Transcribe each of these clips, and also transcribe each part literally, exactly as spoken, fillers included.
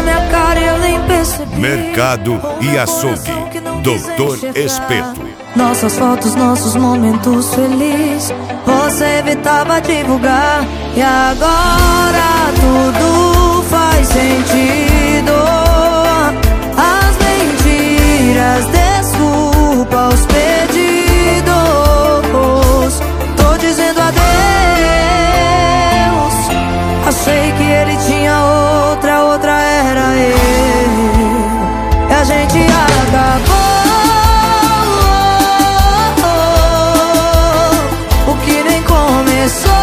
na minha cara e eu nem percebi. Mercado e açougue, doutor Espeto. Nossas fotos, nossos momentos felizes, você evitava divulgar. E agora tudo faz sentido. As mentiras, desculpa, os pedidos. Tô dizendo adeus. Achei que ele tinha outra, outra era eu. E a gente acabou. O que nem começou.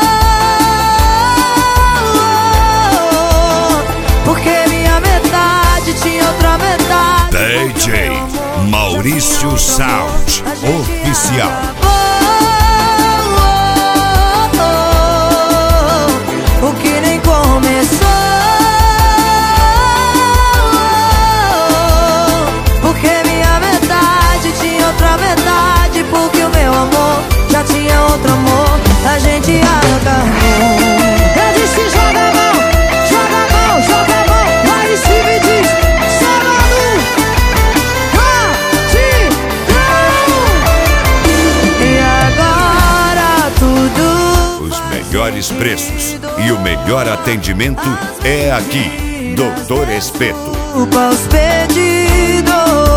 Porque minha metade tinha outra metade. D J Maurício Sound Oficial. O que nem começou. Porque minha metade tinha outra metade. Porque o meu amor já tinha outro amor. A gente acabou. Eu disse joga a mão, joga a mão, joga a mão. Vai e se me diz, sábado, gratidão. E agora tudo. Os melhores preços e o melhor atendimento é aqui, doutor Espeto. Desculpa os pedidos.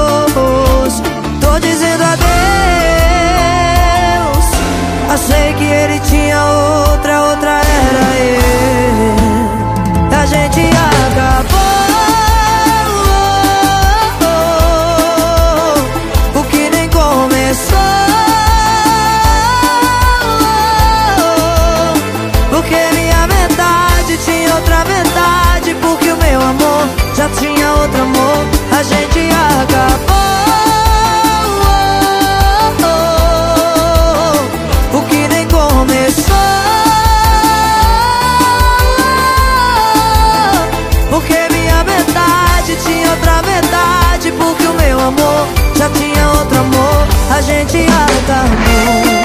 Tô dizendo adeus. Achei que ele tinha outra, outra era eu. A gente acabou. O que nem começou. Porque minha metade tinha outra metade. Porque o meu amor já tinha outro amor. A gente acabou. O que nem começou. Porque minha metade tinha outra metade. Porque o meu amor já tinha outro amor. A gente acabou.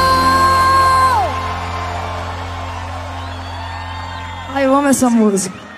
Ai, eu amo essa música.